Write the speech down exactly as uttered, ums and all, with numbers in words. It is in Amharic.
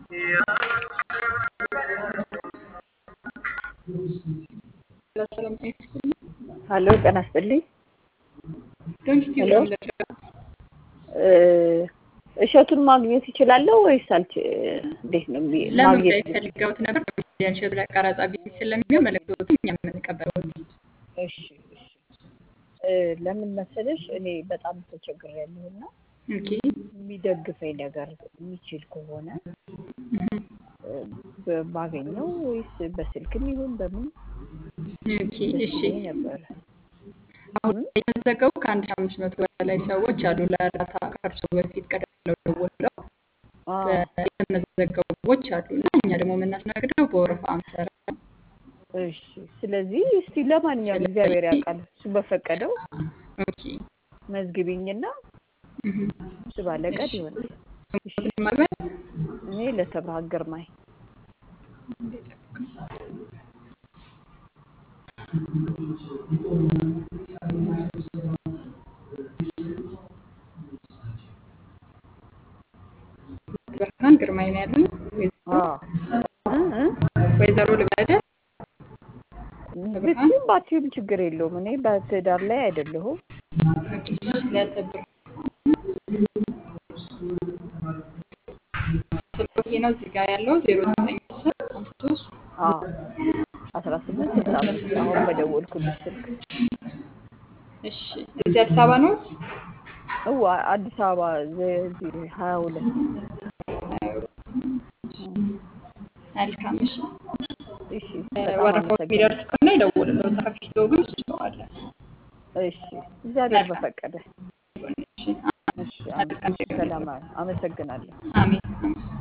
ሰላም ጤና ይስጥልኝ። ሀሎ ጤና ይስጥልኝ። ዶንት ዩ ሄሎ ነው ለደረስ እ እሸቱን ማግኘት ይችላለሁ ወይስ አልች እንዴት ነው የሚ- ለምን ማግኘት ጉዳይ የምችል? ፈልገውት ነበር? በሚዲያ እሸቱ ላይ ቀረጻ ቢዚ ስለሚሆን መልእክቶቹን እኛ የምንቀበለው። እሺ እሺ እ ለምን መሰለሽ እኔ በጣም ተቸግሬያለሁና ኦኬ የሚደግፈኝ ነገር የሚችል ከሆነ እ በ- ባገኘው ወይስ በስልክም ይሁን በምን ኦኬ ደስ እሺ። ይለኝ ነበረ። አሁን እም? የተመዘገቡ ከአንድ ሺህ አምስት መቶ በላይ ሰዎች አሉ። ለእርዳታ ከእርሶ በፊት ቀደም ብለው ደውለው አ የተመዘገቡ ሰዎች አሉ እና እኛ ደግሞ የምናስተናግደው በወረፋ መሰረት ነው። እሺ ስለዚህ እስቲ ለማንኛውም እግዚአብሔር ስለዚህ ያውቃል እሱ በፈቀደው ኦኬ መዝግቢኝና እህ እሱ ባለቀድ እሺ ይሆናል። እሺ ስሞትን ማግኘት እኔ ለተብርሃን ግርማይ ብርሃን ግርማይ ነው ያሉኝ። አ እ እ ወይዘሮ ልበደ ብርሃን ብትይም ባትይም ችግር የለውም። እኔ በትዳር ላይ አይደለሁም። ኦኬ ለተብር ስልክ ነው እዚህ ጋር ያለው ዜሮ ዘጠኝ አስር ሃምሳ ሶስት አ አስራ ስምንት ስልሳ አምስት አሁን በደወልኩልሽ ስልክ እሺ እዚህ አዲስ አበባ ነው። እዋ አዲስ አበባ እዚህ ሀያ ሁለት መልካም እሺ። እሺ በጣም ወረፋው አመሰግናለሁ። የሚደርስ ከሆነ ይደውልልዎት። ከፊትዎ ግን ስጨዋለን። እሺ እግዚአብሔር መልካም በፈቀደ። እሺ እሺ አመ- መልካም እሺ ሰላም አመሰግናለሁ። አሜን አሜን።